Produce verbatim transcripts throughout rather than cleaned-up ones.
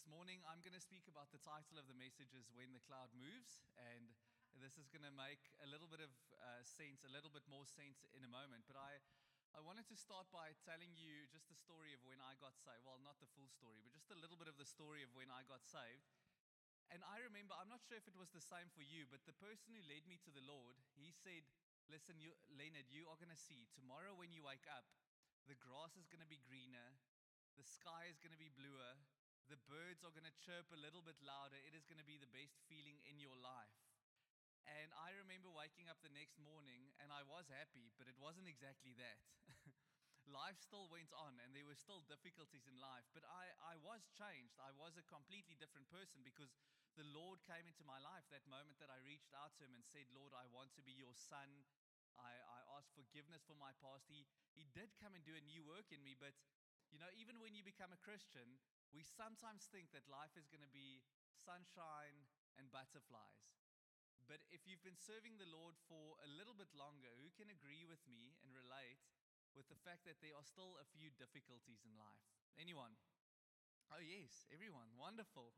morning I'm going to speak about the title of the message is When the Cloud Moves, and this is going to make a little bit of uh, sense, a little bit more sense in a moment. But I, I wanted to start by telling you just the story of when I got saved. Well, not the full story, but just a little bit of the story of when I got saved. And I remember, I'm not sure if it was the same for you, but the person who led me to the Lord, he said, listen, you, Leonard, you are going to see tomorrow when you wake up, the grass is going to be greener, the sky is going to be bluer, the birds are going to chirp a little bit louder. It is going to be the best feeling in your life. And I remember waking up the next morning, and I was happy, but it wasn't exactly that. Life still went on, and there were still difficulties in life, but I, I was changed. I was a completely different person because the Lord came into my life that moment that I reached out to Him and said, Lord, I want to be your son. I, I asked forgiveness for my past. He, he did come and do a new work in me, but you know, even when you become a Christian, we sometimes think that life is going to be sunshine and butterflies. But if you've been serving the Lord for a little bit longer, who can agree with me and relate with the fact that there are still a few difficulties in life? Anyone? Oh yes, everyone. Wonderful.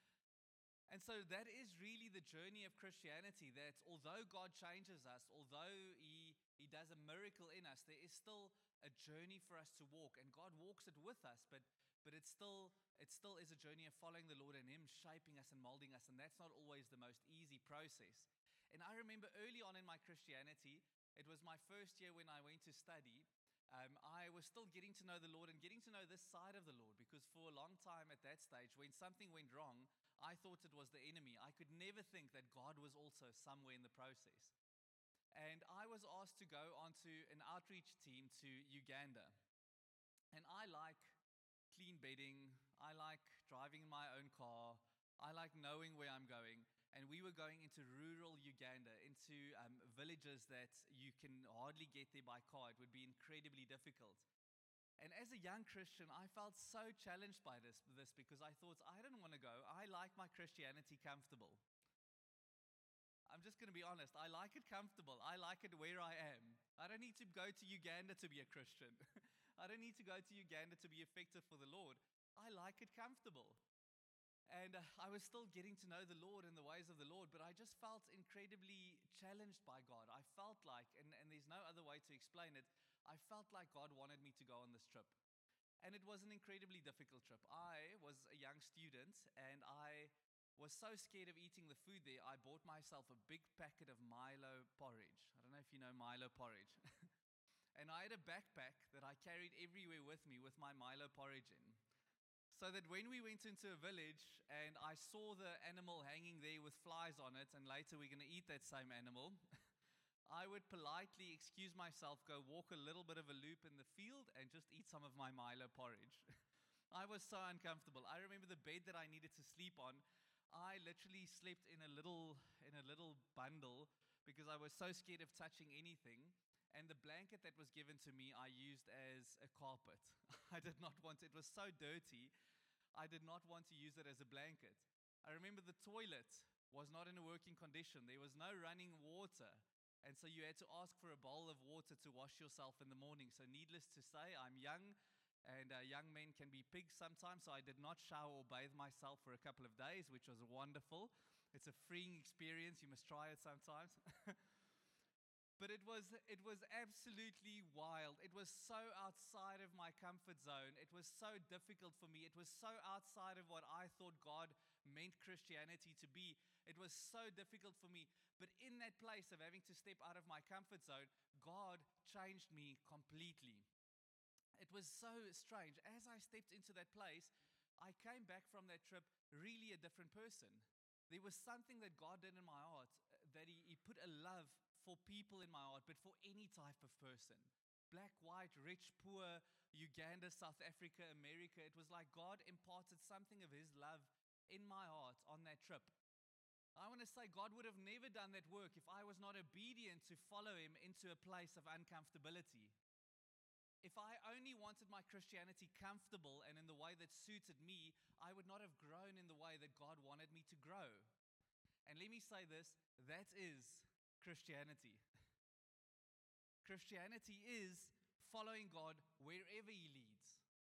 And so that is really the journey of Christianity, that although God changes us, although He, he does a miracle in us, there is still a journey for us to walk, and God walks it with us, but but it's still it still is a journey of following the Lord and Him shaping us and molding us, and that's not always the most easy process. And I remember early on in my Christianity, it was my first year when I went to study, Um, I was still getting to know the Lord and getting to know this side of the Lord, because for a long time at that stage, when something went wrong, I thought it was the enemy. I could never think that God was also somewhere in the process. And I was asked to go onto an outreach team to Uganda. And I like clean bedding, I like driving in my own car, I like knowing where I'm going. And we were going into rural Uganda, into um, villages that you can hardly get there by car. It would be incredibly difficult. And as a young Christian, I felt so challenged by this, this because I thought, I don't want to go. I like my Christianity comfortable. I'm just going to be honest. I like it comfortable. I like it where I am. I don't need to go to Uganda to be a Christian. I don't need to go to Uganda to be effective for the Lord. I like it comfortable. And uh, I was still getting to know the Lord and the ways of the Lord, but I just felt incredibly challenged by God. I felt like, and, and there's no other way to explain it, I felt like God wanted me to go on this trip. And it was an incredibly difficult trip. I was a young student, and I was so scared of eating the food there, I bought myself a big packet of Milo porridge. I don't know if you know Milo porridge. And I had a backpack that I carried everywhere with me with my Milo porridge in. So that when we went into a village and I saw the animal hanging there with flies on it, and later we're going to eat that same animal, I would politely excuse myself, go walk a little bit of a loop in the field and just eat some of my Milo porridge. I was so uncomfortable. I remember the bed that I needed to sleep on, I literally slept in a little in a little bundle because I was so scared of touching anything. And the blanket that was given to me, I used as a carpet. I did not want it. It was so dirty. I did not want to use it as a blanket. I remember the toilet was not in a working condition. There was no running water. And so you had to ask for a bowl of water to wash yourself in the morning. So needless to say, I'm young, and uh, young men can be pigs sometimes. So I did not shower or bathe myself for a couple of days, which was wonderful. It's a freeing experience. You must try it sometimes. But it was it was absolutely wild. It was so outside of my comfort zone. It was so difficult for me. It was so outside of what I thought God meant Christianity to be. It was so difficult for me. But in that place of having to step out of my comfort zone, God changed me completely. It was so strange. As I stepped into that place, I came back from that trip really a different person. There was something that God did in my heart, that he, he put a love for people in my heart, but for any type of person. Black, white, rich, poor, Uganda, South Africa, America. It was like God imparted something of His love in my heart on that trip. I want to say God would have never done that work if I was not obedient to follow Him into a place of uncomfortability. If I only wanted my Christianity comfortable and in the way that suited me, I would not have grown in the way that God wanted me to grow. And let me say this, that is Christianity. Christianity is following God wherever He leads.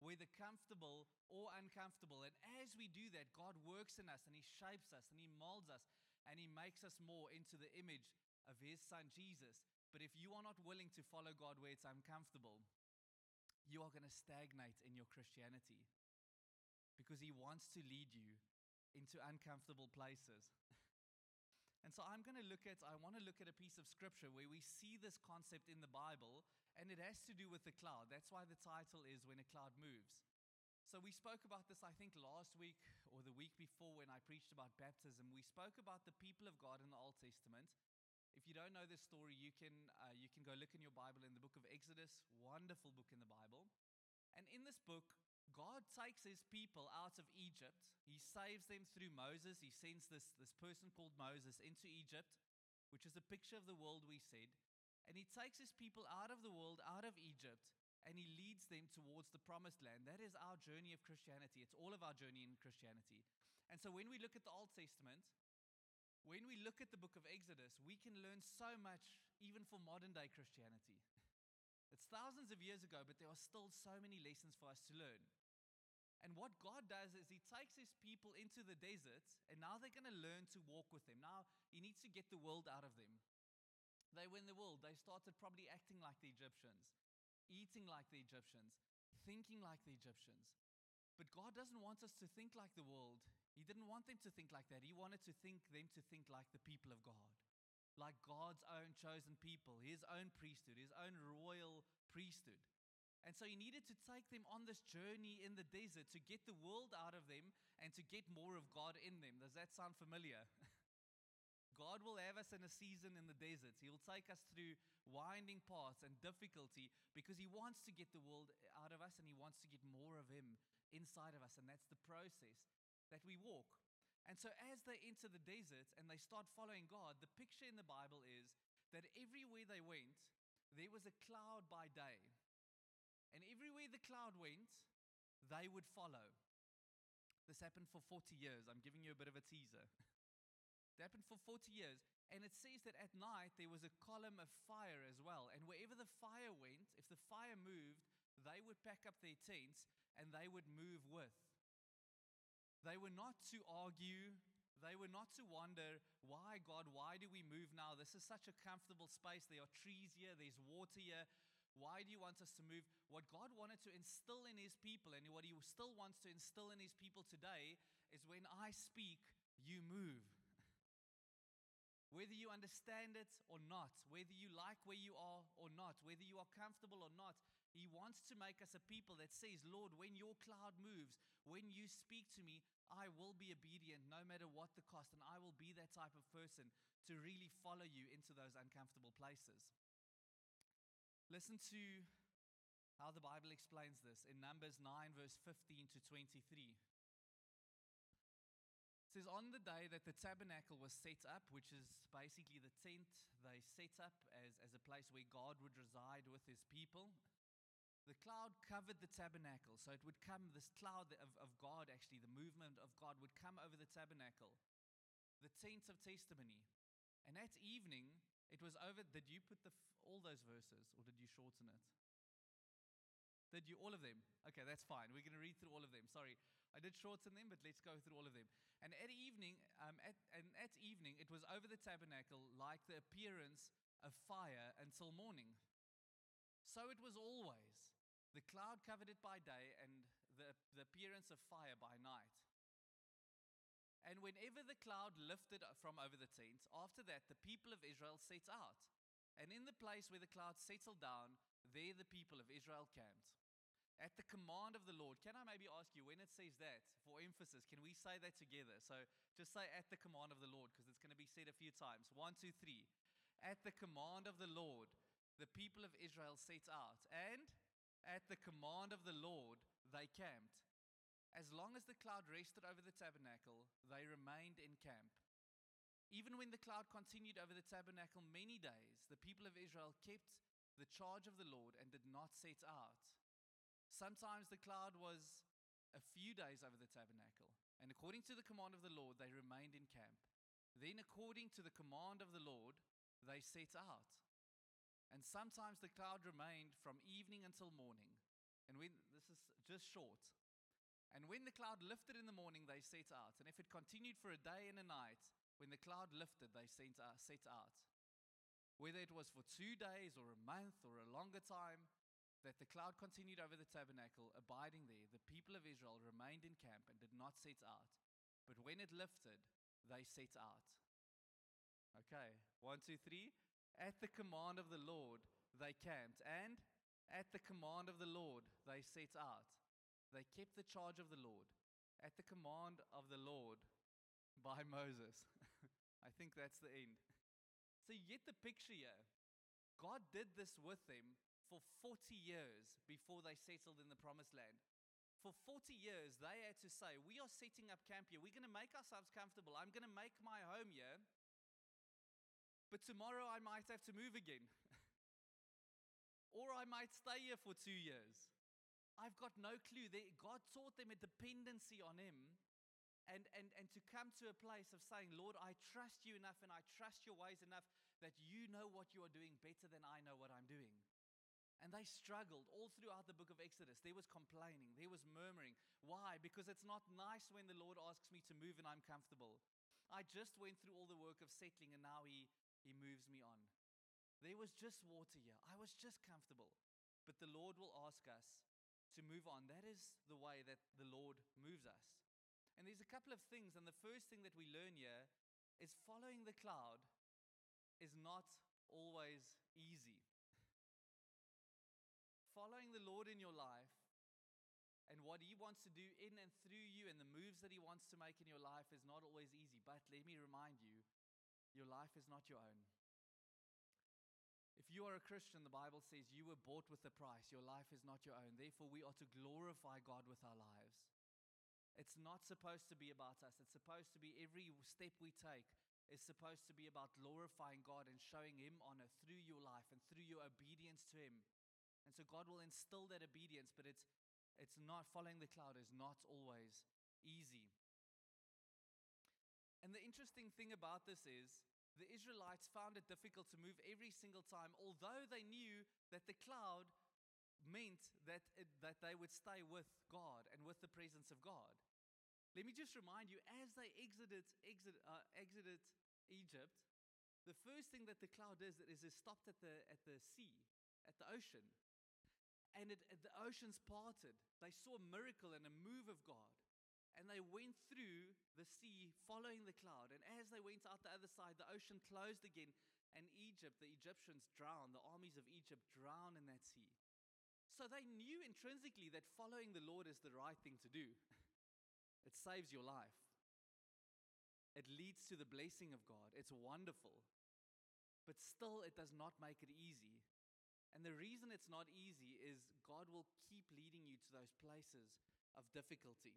whether comfortable or uncomfortable. And as we do that, God works in us and He shapes us and He molds us and He makes us more into the image of His Son Jesus. But if you are not willing to follow God where it's uncomfortable, you are going to stagnate in your Christianity, because He wants to lead you into uncomfortable places. And so I'm going to look at, I want to look at a piece of scripture where we see this concept in the Bible, and it has to do with the cloud. That's why the title is When a Cloud Moves. So we spoke about this, I think, last week or the week before when I preached about baptism. We spoke about the people of God in the Old Testament. If you don't know this story, you can, uh, you can go look in your Bible in the book of Exodus, wonderful book in the Bible. And in this book, God takes His people out of Egypt. He saves them through Moses. He sends this, this person called Moses into Egypt, which is a picture of the world, we said. And He takes His people out of the world, out of Egypt, and He leads them towards the promised land. That is our journey of Christianity. It's all of our journey in Christianity. And so when we look at the Old Testament, when we look at the book of Exodus, we can learn so much even for modern day Christianity. It's thousands of years ago, but there are still so many lessons for us to learn. And what God does is He takes His people into the desert, and now they're going to learn to walk with Him. Now He needs to get the world out of them. They were in the world. They started probably acting like the Egyptians, eating like the Egyptians, thinking like the Egyptians. But God doesn't want us to think like the world. He didn't want them to think like that. He wanted to think them to think like the people of God, like God's own chosen people, His own priesthood, His own royal priesthood. And so He needed to take them on this journey in the desert to get the world out of them and to get more of God in them. Does that sound familiar? God will have us in a season in the deserts. He will take us through winding paths and difficulty because He wants to get the world out of us and He wants to get more of Him inside of us. And that's the process that we walk. And so as they enter the desert and they start following God, the picture in the Bible is that everywhere they went, there was a cloud by day. And everywhere the cloud went, they would follow. This happened for forty years. I'm giving you a bit of a teaser. It happened for forty years. And it says that at night there was a column of fire as well. And wherever the fire went, if the fire moved, they would pack up their tents and they would move with. They were not to argue. They were not to wonder, why, God, why do we move now? This is such a comfortable space. There are trees here. There's water here. Why do you want us to move? What God wanted to instill in His people, and what He still wants to instill in His people today, is when I speak, you move. Whether you understand it or not, whether you like where you are or not, whether you are comfortable or not, He wants to make us a people that says, Lord, when your cloud moves, when you speak to me, I will be obedient no matter what the cost, and I will be that type of person to really follow you into those uncomfortable places. Listen to how the Bible explains this in Numbers nine, verse fifteen to twenty-three. It says, on the day that the tabernacle was set up, which is basically the tent they set up as, as a place where God would reside with His people, the cloud covered the tabernacle. So it would come, this cloud of, of God, actually, the movement of God would come over the tabernacle, the tent of testimony. And that evening, it was over. Did you put the all those verses, or did you shorten it? Did you, all of them? Okay, that's fine. We're going to read through all of them. Sorry, I did shorten them, but let's go through all of them. And at evening, um, at, and at evening, it was over the tabernacle like the appearance of fire until morning. So it was always. The cloud covered it by day, and the, the appearance of fire by night. And whenever the cloud lifted from over the tent, after that, the people of Israel set out. And in the place where the cloud settled down, there the people of Israel camped. At the command of the Lord. Can I maybe ask you, when it says that, for emphasis, can we say that together? So just say, at the command of the Lord, because it's going to be said a few times. One, two, three. At the command of the Lord, the people of Israel set out. And at the command of the Lord, they camped. As long as the cloud rested over the tabernacle, they remained in camp. Even when the cloud continued over the tabernacle many days, the people of Israel kept the charge of the Lord and did not set out. Sometimes the cloud was a few days over the tabernacle, and according to the command of the Lord, they remained in camp. Then according to the command of the Lord, they set out. And sometimes the cloud remained from evening until morning. And when, this is just short. And when the cloud lifted in the morning, they set out. And if it continued for a day and a night, when the cloud lifted, they set out. Set out. Whether it was for two days or a month or a longer time, that the cloud continued over the tabernacle, abiding there, the people of Israel remained in camp and did not set out. But when it lifted, they set out. Okay, one, two, three. At the command of the Lord, they camped, and at the command of the Lord, they set out. They kept the charge of the Lord, at the command of the Lord by Moses. I think that's the end. So you get the picture here. God did this with them for forty years before they settled in the promised land. For forty years, they had to say, we are setting up camp here. We're going to make ourselves comfortable. I'm going to make my home here. But tomorrow I might have to move again. Or I might stay here for two years. I've got no clue. They, God taught them a dependency on Him. And, and, and to come to a place of saying, Lord, I trust you enough and I trust your ways enough that you know what you are doing better than I know what I'm doing. And they struggled all throughout the book of Exodus. There was complaining. There was murmuring. Why? Because it's not nice when the Lord asks me to move and I'm comfortable. I just went through all the work of settling and now he, he moves me on. There was just water here. I was just comfortable. But the Lord will ask us to move on. That is the way that the Lord moves us. And there's a couple of things. And the first thing that we learn here is following the cloud is not always easy. Following the Lord in your life and what He wants to do in and through you and the moves that He wants to make in your life is not always easy. But let me remind you, your life is not your own. If you are a Christian, the Bible says you were bought with a price. Your life is not your own. Therefore, we are to glorify God with our lives. It's not supposed to be about us. It's supposed to be every step we take is supposed to be about glorifying God and showing Him honor through your life and through your obedience to Him. And so God will instill that obedience, but it's it's not, following the cloud is not always easy. And the interesting thing about this is the Israelites found it difficult to move every single time, although they knew that the cloud meant that it, that they would stay with God and with the presence of God. Let me just remind you, as they exited exit, uh, exited Egypt, the first thing that the cloud does is it stopped at the at the sea, at the ocean. And it, the oceans parted. They saw a miracle and a move of God. And they went through the sea following the cloud. And as they went out the other side, the ocean closed again. And Egypt, the Egyptians drowned. The armies of Egypt drowned in that sea. So they knew intrinsically that following the Lord is the right thing to do. It saves your life. It leads to the blessing of God. It's wonderful. But still, it does not make it easy. And the reason it's not easy is God will keep leading you to those places of difficulty.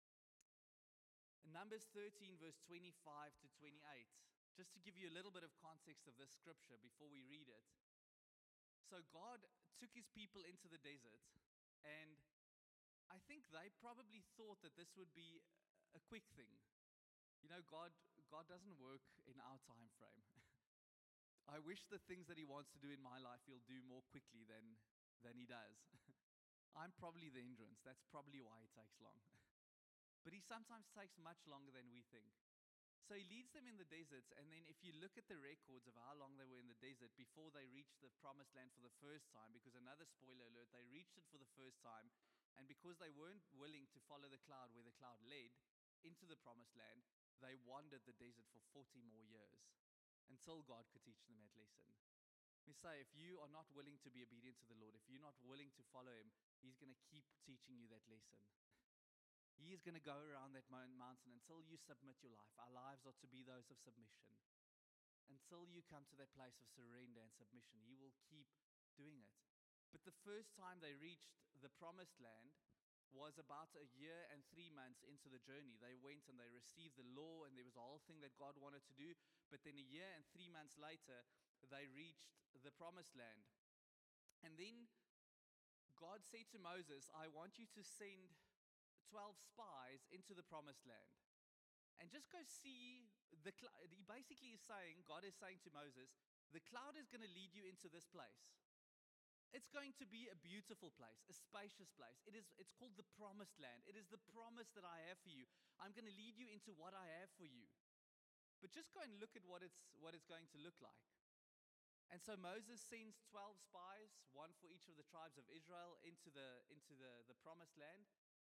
In Numbers thirteen, verse twenty-five to twenty-eight, just to give you a little bit of context of this scripture before we read it. So God took His people into the desert, and I think they probably thought that this would be a quick thing. You know, God, God doesn't work in our time frame. I wish the things that He wants to do in my life He'll do more quickly than, than He does. I'm probably the hindrance. That's probably why it takes long. But He sometimes takes much longer than we think. So He leads them in the deserts, and then if you look at the records of how long they were in the desert before they reached the promised land for the first time, because another spoiler alert, they reached it for the first time, and because they weren't willing to follow the cloud where the cloud led into the promised land, they wandered the desert for forty more years. Until God could teach them that lesson. We say, if you are not willing to be obedient to the Lord, if you're not willing to follow Him, He's going to keep teaching you that lesson. He is going to go around that mountain until you submit your life. Our lives are to be those of submission. Until you come to that place of surrender and submission, He will keep doing it. But the first time they reached the promised land was about a year and three months into the journey. They went and they received the law, and there was a whole thing that God wanted to do. But then a year and three months later, they reached the promised land. And then God said to Moses, I want you to send twelve spies into the promised land. And just go see the cloud. He basically is saying, God is saying to Moses, the cloud is going to lead you into this place. It's going to be a beautiful place, a spacious place. It is, it's called the promised land. It is the promise that I have for you. I'm going to lead you into what I have for you. But just go and look at what it's, what it's going to look like. And so Moses sends twelve spies, one for each of the tribes of Israel, into the, into the, the promised land.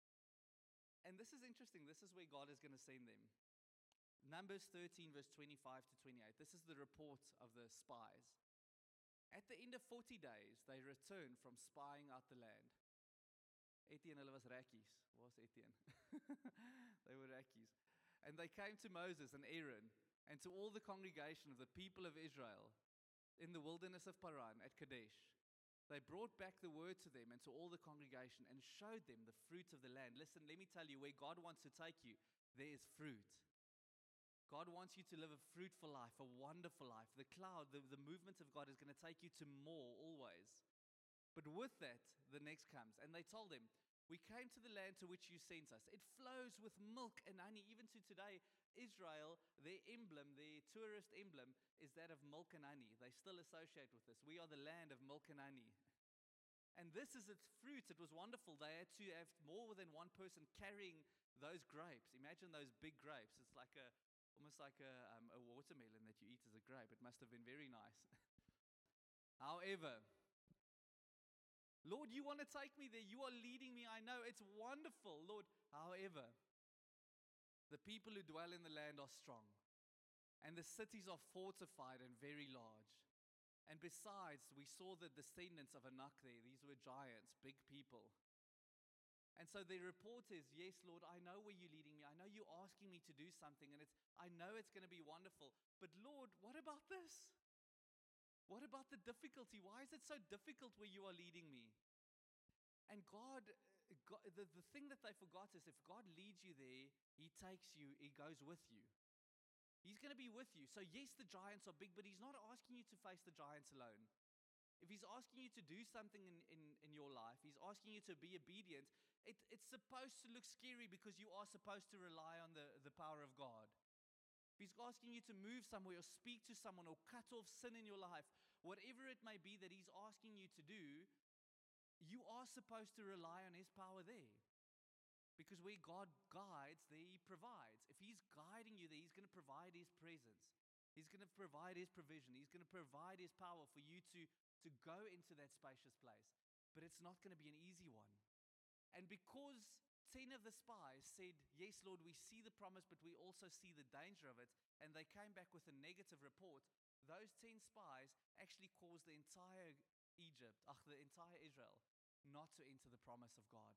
And this is interesting. This is where God is going to send them. Numbers thirteen, verse twenty-five to twenty-eight. This is the report of the spies. At the end of forty days, they returned from spying out the land. Etienne, hulle was rakkies. Waar was Etienne? They were rakkies. And they came to Moses and Aaron and to all the congregation of the people of Israel in the wilderness of Paran at Kadesh. They brought back the word to them and to all the congregation and showed them the fruit of the land. Listen, let me tell you, where God wants to take you, there is fruit. God wants you to live a fruitful life, a wonderful life. The cloud, the, the movement of God is going to take you to more always. But with that, the next comes. And they told him, we came to the land to which you sent us. It flows with milk and honey. Even to today, Israel, their emblem, their tourist emblem, is that of milk and honey. They still associate with this. We are the land of milk and honey. And this is its fruit. It was wonderful. They had to have more than one person carrying those grapes. Imagine those big grapes. It's like a almost like a, um, a watermelon that you eat as a grape. It must have been very nice. However, Lord, you want to take me there. You are leading me. I know it's wonderful, Lord. However, the people who dwell in the land are strong, and the cities are fortified and very large. And besides, we saw the descendants of Anak there. These were giants, big people. And so the report is, yes, Lord, I know where you're leading me. I know you're asking me to do something, and it's, I know it's going to be wonderful. But Lord, what about this? What about the difficulty? Why is it so difficult where you are leading me? And God, God the, the thing that they forgot is if God leads you there, he takes you, he goes with you. He's going to be with you. So yes, the giants are big, but he's not asking you to face the giants alone. If he's asking you to do something in, in, in your life, he's asking you to be obedient, it, it's supposed to look scary because you are supposed to rely on the, the power of God. If he's asking you to move somewhere or speak to someone or cut off sin in your life, whatever it may be that he's asking you to do, you are supposed to rely on his power there. Because where God guides, there he provides. If he's guiding you there, he's going to provide his presence. He's going to provide his provision. He's going to provide his power for you to, to go into that spacious place. But it's not going to be an easy one. And because ten of the spies said, yes, Lord, we see the promise, but we also see the danger of it, and they came back with a negative report, those ten spies actually caused the entire Egypt, ach, the entire Israel, not to enter the promise of God.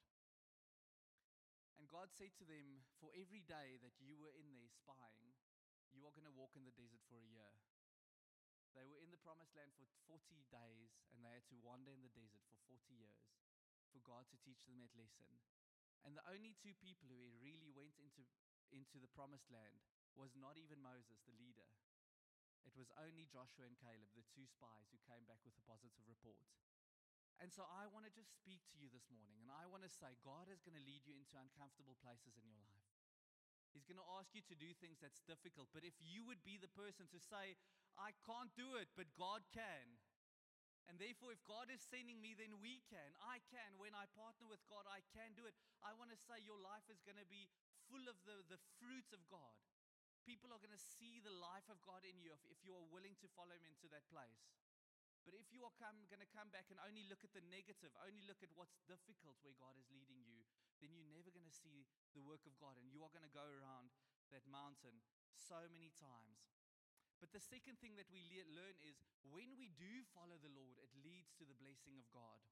And God said to them, for every day that you were in there spying, you are going to walk in the desert for a year. They were in the promised land for forty days, and they had to wander in the desert for forty years for God to teach them that lesson. And the only two people who really went into, into the promised land was not even Moses, the leader. It was only Joshua and Caleb, the two spies who came back with a positive report. And so I want to just speak to you this morning, and I want to say God is going to lead you into uncomfortable places in your life. He's going to ask you to do things that's difficult, but if you would be the person to say, I can't do it, but God can. And therefore, if God is sending me, then we can. I can. When I partner with God, I can do it. I want to say your life is going to be full of the, the fruit of God. People are going to see the life of God in you if, if you are willing to follow him into that place. But if you are come, going to come back and only look at the negative, only look at what's difficult where God is leading you, then you're never going to see the work of God, and you are going to go around that mountain so many times. But the second thing that we le- learn is when we do follow the Lord, it leads to the blessing of God.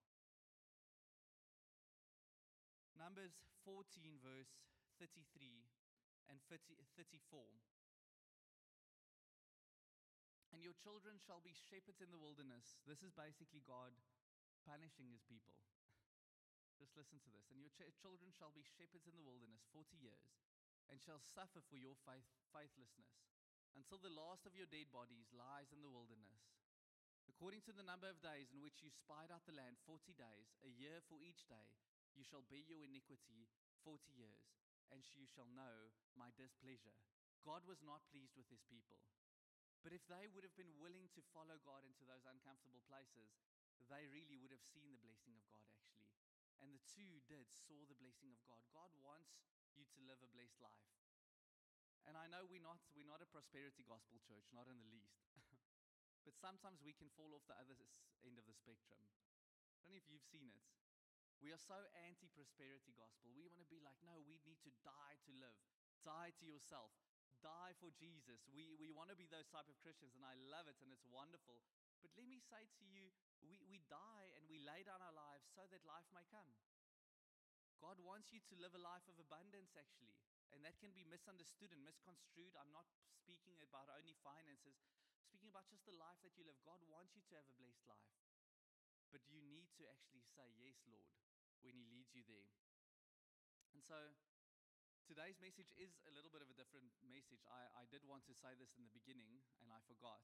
Numbers fourteen, verse thirty-three and thirty-four. And your children shall be shepherds in the wilderness. This is basically God punishing his people. Just listen to this. And your ch- children shall be shepherds in the wilderness forty years, and shall suffer for your faith, faithlessness, until the last of your dead bodies lies in the wilderness. According to the number of days in which you spied out the land, forty days, a year for each day, you shall bear your iniquity forty years, and you shall know my displeasure. God was not pleased with his people. But if they would have been willing to follow God into those uncomfortable places, they really would have seen the blessing of God actually. And the two did, saw the blessing of God. God wants you to live a blessed life. And I know we're not, we're not a prosperity gospel church, not in the least. But sometimes we can fall off the other end of the spectrum. I don't know if you've seen it. We are so anti-prosperity gospel. We want to be like, no, we need to die to live. Die to yourself. Die for Jesus. We, we want to be those type of Christians, and I love it, and it's wonderful. But let me say to you, we, we die and we lay down our lives so that life may come. God wants you to live a life of abundance, actually. And that can be misunderstood and misconstrued. I'm not speaking about only finances. I'm speaking about just the life that you live. God wants you to have a blessed life. But you need to actually say, yes, Lord, when He leads you there. And so today's message is a little bit of a different message. I, I did want to say this in the beginning, and I forgot.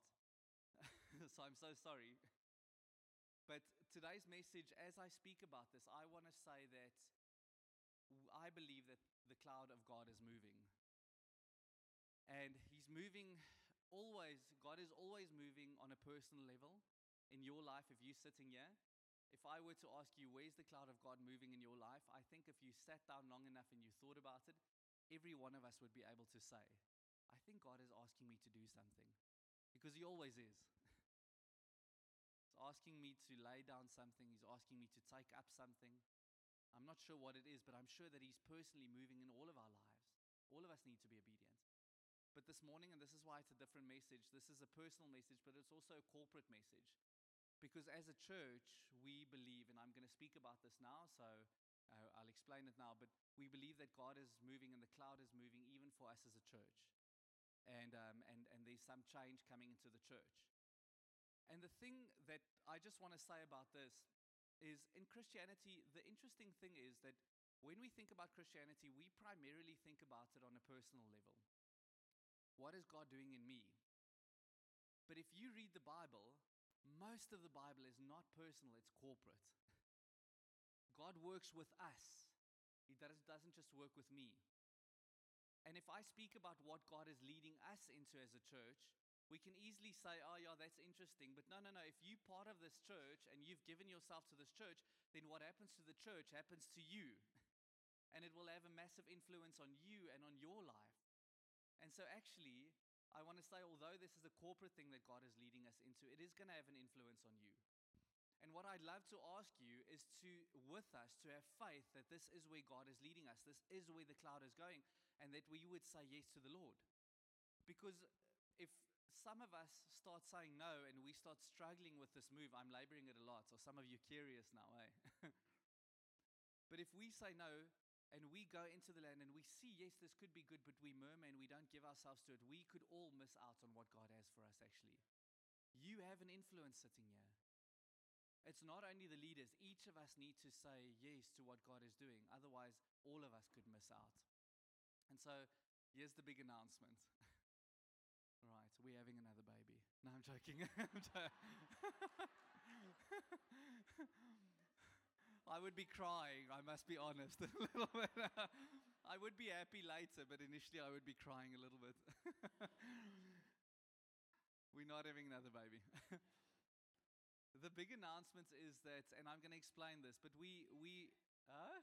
So I'm so sorry. But today's message, as I speak about this, I want to say that I believe that the cloud of God is moving. And He's moving always, God is always moving on a personal level in your life. If you're sitting here, if I were to ask you, where's the cloud of God moving in your life? I think if you sat down long enough and you thought about it, every one of us would be able to say, I think God is asking me to do something. Because He always is. He's asking me to lay down something. He's asking me to take up something. I'm not sure what it is, but I'm sure that He's personally moving in all of our lives. All of us need to be obedient. But this morning, and this is why it's a different message, this is a personal message, but it's also a corporate message. Because as a church, we believe, and I'm going to speak about this now, so uh, I'll explain it now, but we believe that God is moving and the cloud is moving even for us as a church. And, um, and, and there's some change coming into the church. And the thing that I just want to say about this is in Christianity, the interesting thing is that when we think about Christianity, we primarily think about it on a personal level. What is God doing in me? But if you read the Bible, most of the Bible is not personal, it's corporate. God works with us. He doesn't just work with me. And if I speak about what God is leading us into as a church, we can easily say, oh yeah, that's interesting. But no, no, no. If you're part of this church and you've given yourself to this church, then what happens to the church happens to you. And it will have a massive influence on you and on your life. And so actually, I want to say, although this is a corporate thing that God is leading us into, it is going to have an influence on you. And what I'd love to ask you is to, with us, to have faith that this is where God is leading us. This is where the cloud is going. And that we would say yes to the Lord. Because if some of us start saying no and we start struggling with this move, I'm laboring it a lot, so some of you are curious now, eh? But if we say no and we go into the land and we see, yes, this could be good, but we murmur and we don't give ourselves to it, we could all miss out on what God has for us actually. You have an influence sitting here. It's not only the leaders. Each of us need to say yes to what God is doing. Otherwise, all of us could miss out. And so, here's the big announcement. Right, we're having another baby. No, I'm joking. I'm jo- I would be crying, I must be honest, a little bit. I would be happy later, but initially I would be crying a little bit. We're not having another baby. The big announcement is that, and I'm going to explain this, but we, we, uh?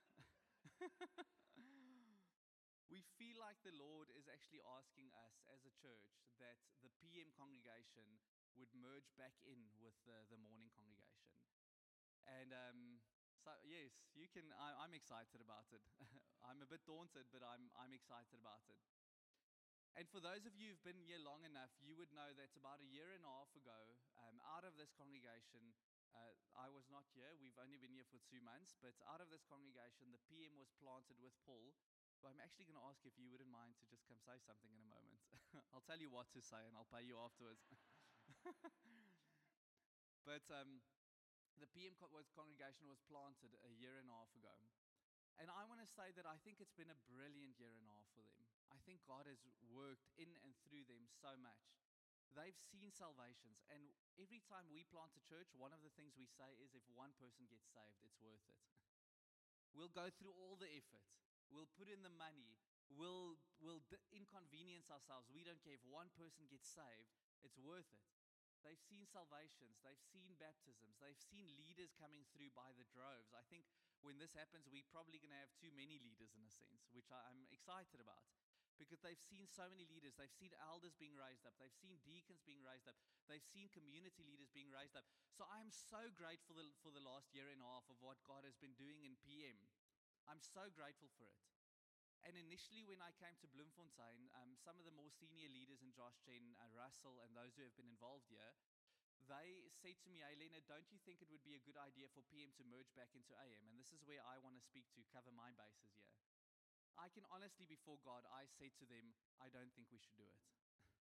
We feel like the Lord is actually asking us as a church that the P M congregation would merge back in with the, the morning congregation. And um, so, yes, you can, I, I'm excited about it. I'm a bit daunted, but I'm, I'm excited about it. And for those of you who've been here long enough, you would know that about a year and a half ago, um, out of this congregation, uh, I was not here. We've only been here for two months. But out of this congregation, the P M was planted with Paul. So I'm actually going to ask if you wouldn't mind to just come say something in a moment. I'll tell you what to say and I'll pay you afterwards. But um, the P M co- was, congregation was planted a year and a half ago. And I want to say that I think it's been a brilliant year and a half for them. I think God has worked in and through them so much. They've seen salvations. And every time we plant a church, one of the things we say is if one person gets saved, it's worth it. We'll go through all the effort. We'll put in the money. We'll, we'll d- inconvenience ourselves. We don't care. If one person gets saved, it's worth it. They've seen salvations, they've seen baptisms, they've seen leaders coming through by the droves. I think when this happens, we're probably going to have too many leaders in a sense, which I, I'm excited about. Because they've seen so many leaders, they've seen elders being raised up, they've seen deacons being raised up, they've seen community leaders being raised up. So I'm so grateful for the, for the last year and a half of what God has been doing in P M. I'm so grateful for it. And initially, when I came to Bloemfontein, um, some of the more senior leaders in Josh Gen, uh, Russell, and those who have been involved here, they said to me, "Hey, Leonard, don't you think it would be a good idea for P M to merge back into A M?" And this is where I want to speak to, cover my bases here. I can honestly, before God, I said to them, I don't think we should do it.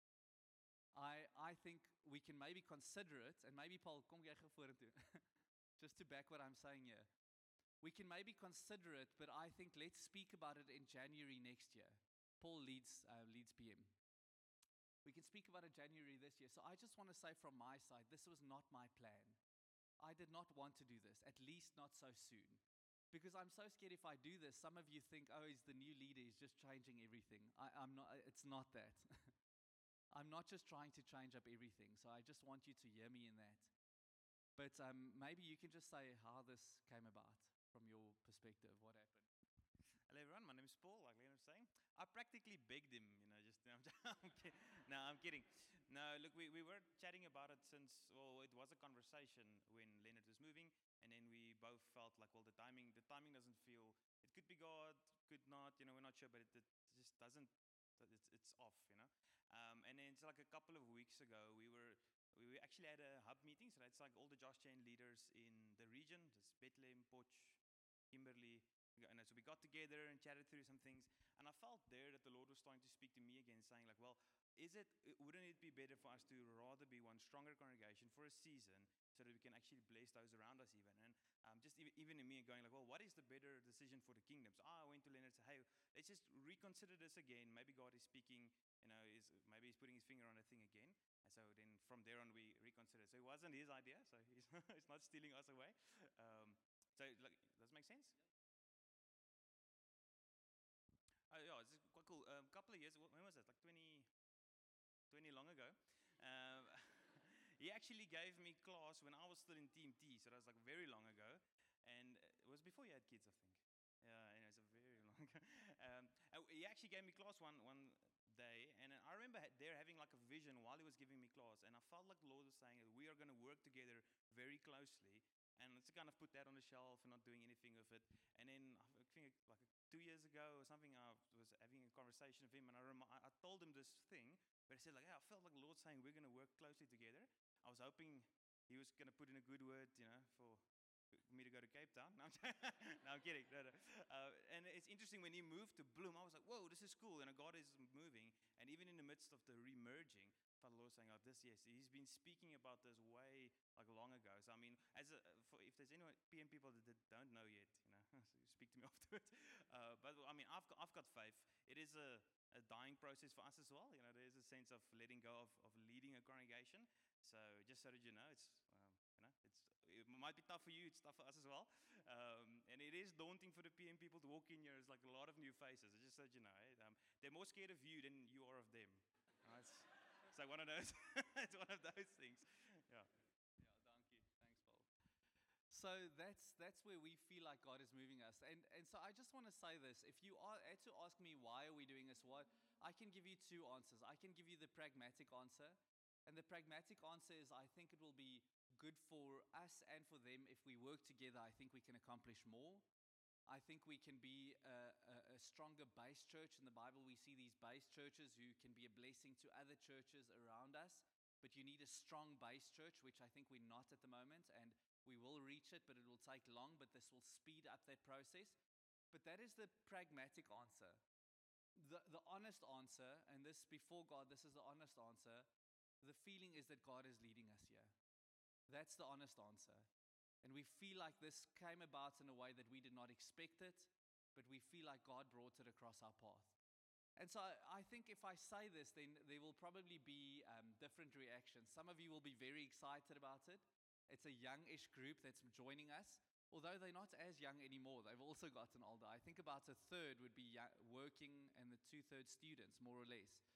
I, I think we can maybe consider it, and maybe Paul, kom jy gou vorentoe, just to back what I'm saying here. We can maybe consider it, but I think let's speak about it in January next year. Paul leads, uh, leads P M. We can speak about it January this year. So I just want to say from my side, this was not my plan. I did not want to do this, at least not so soon. Because I'm so scared if I do this, some of you think, oh, he's the new leader, he's just changing everything. I, I'm not, it's not that. I'm not just trying to change up everything. So I just want you to hear me in that. But um, maybe you can just say how this came about from your perspective, what happened. Hello everyone, my name is Paul, like Leonard was saying. I practically begged him, you know, just, I'm, I'm kidding. No, I'm kidding. No, look, we, we were chatting about it since, well, it was a conversation when Leonard was moving, and then we both felt like, well, the timing, the timing doesn't feel, it could be God, could not, you know, we're not sure, but it, it just doesn't, it's, it's off, you know. Um, and then it's like a couple of weeks ago, we were, we actually had a hub meeting, so that's like all the Josh Chain leaders in the region, just Bethlehem, Potch, Kimberley, and so we got together and chatted through some things, and I felt there that the Lord was starting to speak to me again, saying like, well, is it, wouldn't it be better for us to rather be one stronger congregation for a season so that we can actually bless those around us even? And um, just even, even in me going like, well, what is the better decision for the kingdom? So I went to Leonard and said, hey, let's just reconsider this again. Maybe God is speaking, you know, is maybe he's putting his finger on a thing again. And so then from there on we reconsidered. So it wasn't his idea, so he's, he's not stealing us away. Um, so like, does it make sense? Uh, yeah, it's quite cool. A um, couple of years, when was it? Like twenty, twenty long ago. Um, he actually gave me class when I was still in Team T, so that was like very long ago. And it was before you had kids, I think. Yeah, and it was a very long ago. Um, he actually gave me class one, one day, and I remember there having like a vision while he was giving me class, and I felt like the Lord was saying that we are going to work together very closely. And let's kind of put that on the shelf and not doing anything with it. And then I think like two years ago or something, I was having a conversation with him, and I, rem- I told him this thing, but I said like, yeah, I felt like the Lord saying we're going to work closely together. I was hoping he was going to put in a good word, you know, for me to go to Cape Town. No, I'm, no, I'm kidding. No, no. Uh, and it's interesting, when he moved to Bloem, I was like, whoa, this is cool. And God is moving. And even in the midst of the remerging, I felt the Lord saying, oh, this, yes, he's been speaking about this way, like long ago. So, I mean, as a, for, if there's any P M people that, that don't know yet, you know, so speak to me afterwards. Uh, but, I mean, I've got, I've got faith. It is a, a dying process for us as well. You know, there is a sense of letting go of, of leading a congregation. So, just so that you know, it's, um, you know, it's, it might be tough for you, it's tough for us as well. Um, and it is daunting for the P M people to walk in here. It's like a lot of new faces. It's just so that you know, eh? um, they're more scared of you than you are of them. Uh, it's, it's like one of those, it's one of those things. Yeah. Yeah, thank you. Thanks, Paul. So that's that's where we feel like God is moving us. And and so I just want to say this. If you are had to ask me why are we doing this, what I can give you two answers. I can give you the pragmatic answer. And the pragmatic answer is I think it will be good for us and for them. If we work together, I think we can accomplish more. I think we can be a, a, a stronger base church. In the Bible, we see these base churches who can be a blessing to other churches around us. But you need a strong base church, which I think we're not at the moment. And we will reach it, but it will take long. But this will speed up that process. But that is the pragmatic answer. The, the honest answer, and this before God, this is the honest answer. The feeling is that God is leading us here. That's the honest answer. And we feel like this came about in a way that we did not expect it, but we feel like God brought it across our path. And so I think if I say this, then there will probably be um, different reactions. Some of you will be very excited about it. It's a youngish group that's joining us, although they're not as young anymore. They've also gotten older. I think about a third would be working and the two-thirds students, more or less.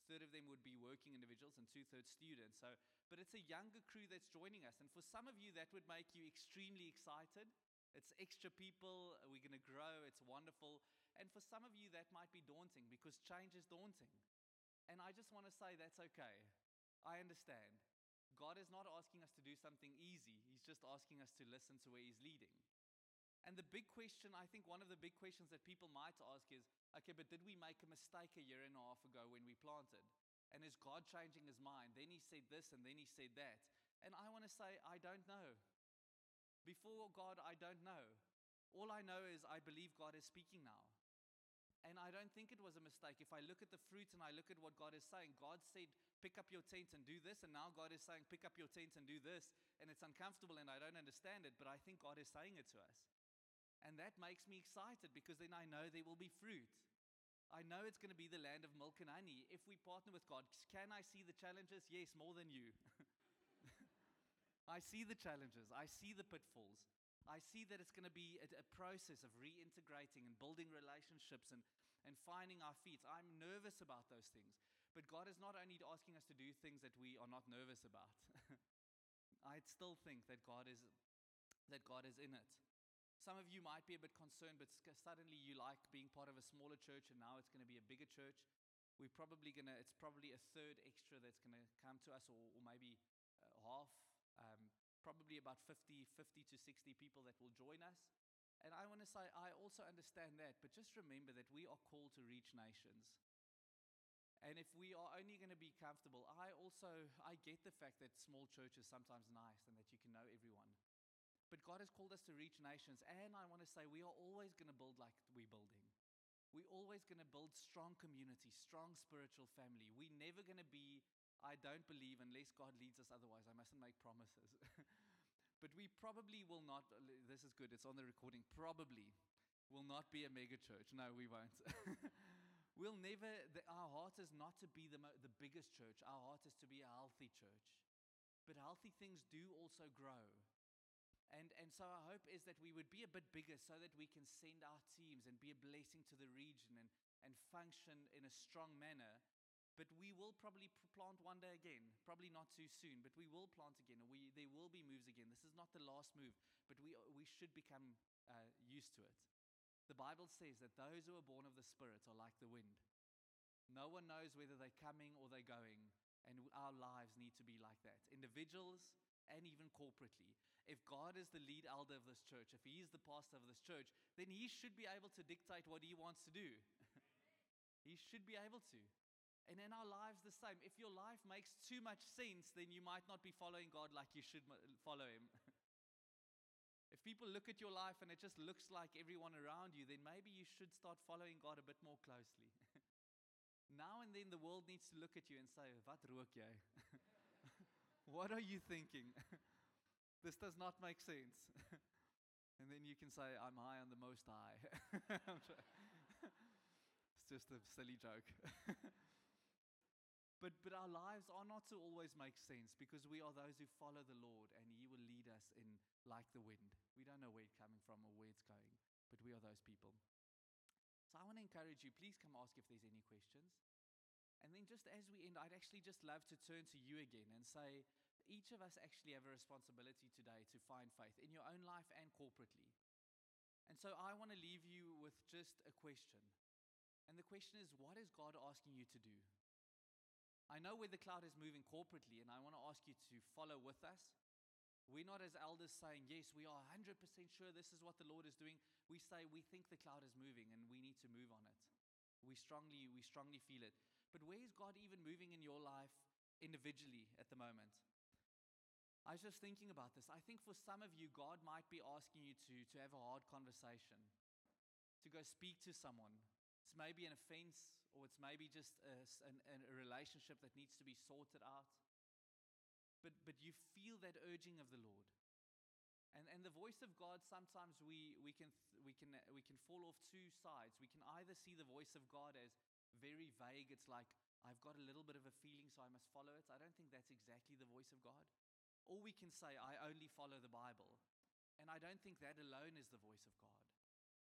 third of them would be working individuals and two-thirds students. So, but it's a younger crew that's joining us. And for some of you, that would make you extremely excited. It's extra people, we're going to grow, it's wonderful. And for some of you, that might be daunting because change is daunting. And I just want to say that's okay. I understand. God is not asking us to do something easy. He's just asking us to listen to where He's leading. And the big question, I think one of the big questions that people might ask is, okay, but did we make a mistake a year and a half ago when we planted? And is God changing His mind? Then He said this and then He said that. And I want to say, I don't know. Before God, I don't know. All I know is I believe God is speaking now. And I don't think it was a mistake. If I look at the fruit and I look at what God is saying, God said, pick up your tent and do this. And now God is saying, pick up your tent and do this. And it's uncomfortable and I don't understand it, but I think God is saying it to us. And that makes me excited because then I know there will be fruit. I know it's going to be the land of milk and honey. If we partner with God, can I see the challenges? Yes, more than you. I see the challenges. I see the pitfalls. I see that it's going to be a, a process of reintegrating and building relationships and, and finding our feet. I'm nervous about those things. But God is not only asking us to do things that we are not nervous about. I still think that God is that God is in it. Some of you might be a bit concerned, but suddenly you like being part of a smaller church and now it's going to be a bigger church. We're probably going to, it's probably a third extra that's going to come to us, or, or maybe uh, half. Um, probably about fifty, fifty to sixty people that will join us. And I want to say, I also understand that, but just remember that we are called to reach nations. And if we are only going to be comfortable, I also, I get the fact that small church is sometimes nice and that you can know everyone. But God has called us to reach nations. And I want to say, we are always going to build like we're building. We're always going to build strong community, strong spiritual family. We're never going to be, I don't believe, unless God leads us otherwise. I mustn't make promises. But we probably will not, this is good, it's on the recording, probably will not be a mega church. No, we won't. We'll never, the, our heart is not to be the, mo- the biggest church. Our heart is to be a healthy church. But healthy things do also grow. And, and so our hope is that we would be a bit bigger so that we can send our teams and be a blessing to the region and, and function in a strong manner. But we will probably plant one day again, probably not too soon, but we will plant again. We, there will be moves again. This is not the last move, but we, we should become uh, used to it. The Bible says that those who are born of the Spirit are like the wind. No one knows whether they're coming or they're going, and our lives need to be like that. Individuals and even corporately. If God is the lead elder of this church, if He is the pastor of this church, then He should be able to dictate what He wants to do. He should be able to. And in our lives the same. If your life makes too much sense, then you might not be following God like you should follow Him. If people look at your life and it just looks like everyone around you, then maybe you should start following God a bit more closely. Now and then the world needs to look at you and say, "Wat rook jy?" What are you thinking? This does not make sense. And then you can say, "I'm high on the Most High." It's just a silly joke. But, but our lives are not to always make sense because we are those who follow the Lord and He will lead us in like the wind. We don't know where it's coming from or where it's going, but we are those people. So I want to encourage you, please come ask if there's any questions. And then just as we end, I'd actually just love to turn to you again and say, each of us actually have a responsibility today to find faith in your own life and corporately. And so I want to leave you with just a question. And the question is, what is God asking you to do? I know where the cloud is moving corporately, and I want to ask you to follow with us. We're not as elders saying, yes, we are one hundred percent sure this is what the Lord is doing. We say we think the cloud is moving and we need to move on it. We strongly, we strongly feel it. But where is God even moving in your life individually at the moment? I was just thinking about this. I think for some of you, God might be asking you to, to have a hard conversation, to go speak to someone. It's maybe an offense, or it's maybe just a, an, a relationship that needs to be sorted out. But, but you feel that urging of the Lord. And, and the voice of God, sometimes we, we, can, we, can, we can fall off two sides. We can either see the voice of God as very vague. It's like, I've got a little bit of a feeling, so I must follow it. I don't think that's exactly the voice of God. Or we can say, I only follow the Bible. And I don't think that alone is the voice of God.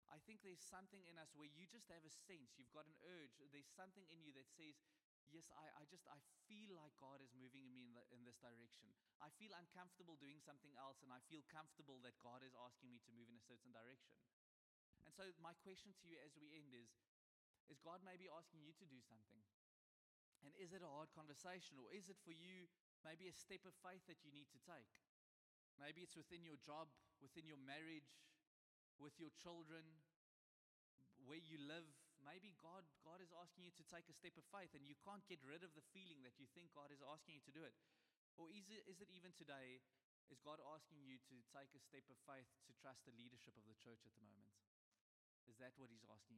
I think there's something in us where you just have a sense, you've got an urge, there's something in you that says, yes, I, I just, I feel like God is moving me in, the, in this direction. I feel uncomfortable doing something else, and I feel comfortable that God is asking me to move in a certain direction. And so my question to you as we end is, is God maybe asking you to do something? And is it a hard conversation, or is it for you maybe a step of faith that you need to take? Maybe it's within your job, within your marriage, with your children, where you live. Maybe God, God is asking you to take a step of faith, and you can't get rid of the feeling that you think God is asking you to do it. Or is it, is it even today, is God asking you to take a step of faith to trust the leadership of the church at the moment? Is that what he's asking you?